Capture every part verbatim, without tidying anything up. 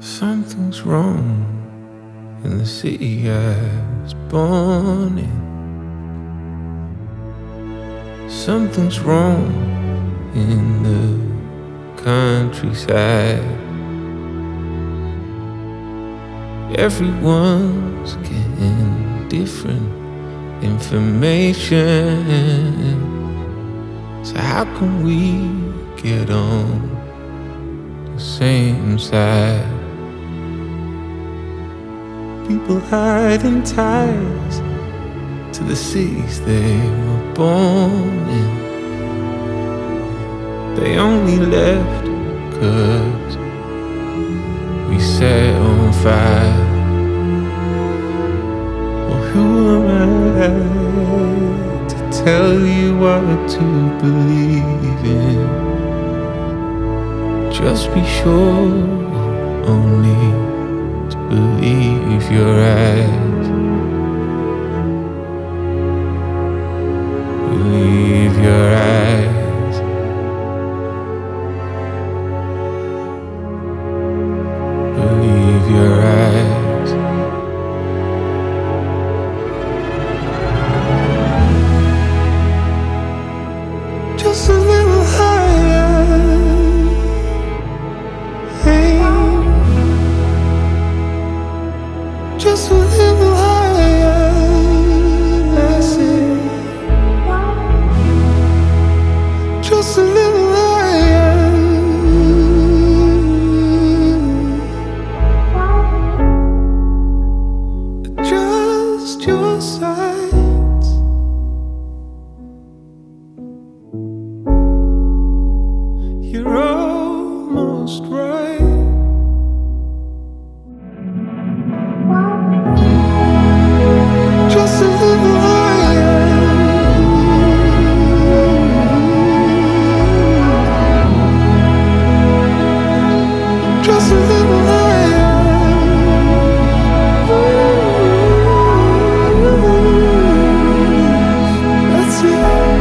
Something's wrong in the city I was born in. Something's wrong in the countryside. Everyone's getting different information. So how can we get on the same side? People hiding ties to the cities they were born in. They only left 'cause we set on fire. Well, who am I to tell you what to believe in? Just be sure only to believe your eyes. Believe your eyes. Believe your eyes. Just a little higher. Hey, just a little higher. That's it. Just a little higher. Adjust your sights. You're almost right. Just a little higher. Just a little higher. That's it.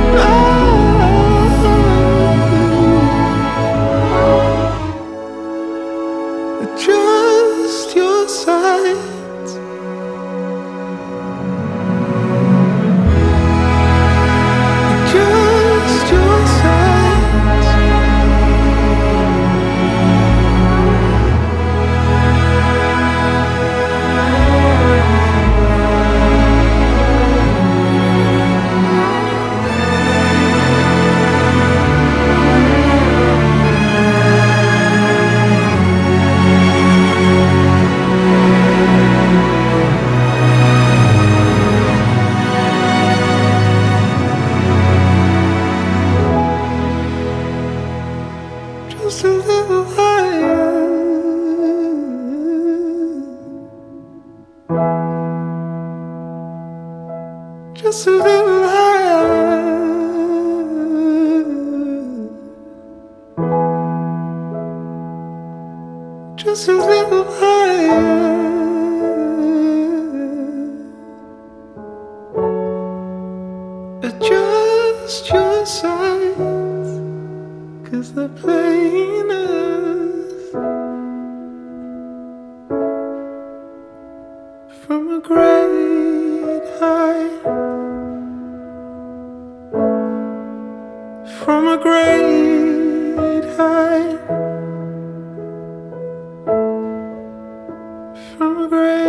Adjust your sights. Adjust your sights. Just a little higher. Just a little higher. Just a little higher. Adjust your sights, 'cause they're playing us from a great height. From a great height. From a great